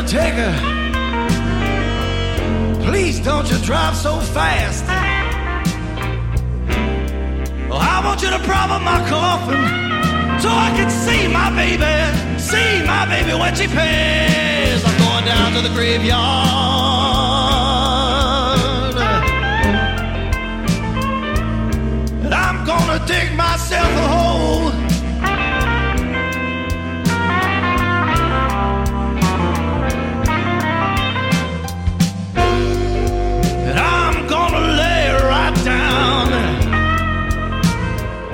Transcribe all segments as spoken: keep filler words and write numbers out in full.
undertaker, please don't you drive so fast. Oh, I want you to prop up my coffin so I can see my baby, see my baby when she pays. I'm going down to the graveyard, and I'm gonna dig myself a hole. And I'm gonna lay right down,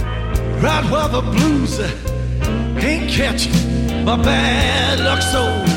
right where the blues can't catch my bad luck soul.